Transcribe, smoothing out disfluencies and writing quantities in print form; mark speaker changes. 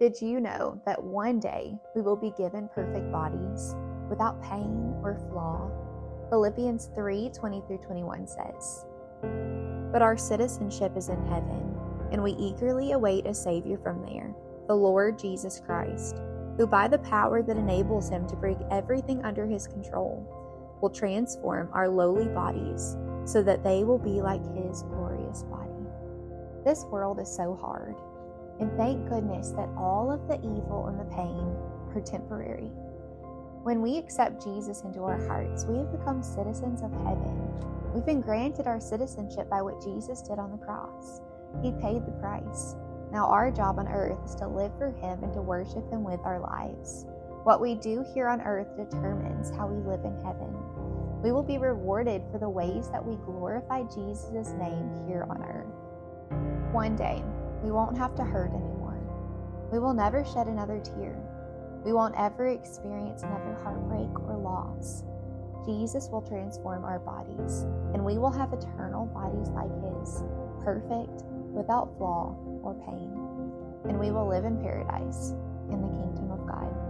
Speaker 1: Did you know that one day we will be given perfect bodies without pain or flaw? Philippians 3:20-21 says, "But our citizenship is in heaven, and we eagerly await a Savior from there, the Lord Jesus Christ, who by the power that enables him to bring everything under his control, will transform our lowly bodies so that they will be like his glorious body." This world is so hard, and thank goodness that all of the evil and the pain are temporary. When we accept Jesus into our hearts, we have become citizens of heaven. We've been granted our citizenship by what Jesus did on the cross. He paid the price. Now our job on earth is to live for him and to worship him with our lives. What we do here on earth determines how we live in heaven. We will be rewarded for the ways that we glorify Jesus' name here on earth. One day, we won't have to hurt anymore. We will never shed another tear. We won't ever experience another heartbreak or loss. Jesus will transform our bodies, and we will have eternal bodies like his, perfect, without flaw or pain. And we will live in paradise, in the kingdom of God.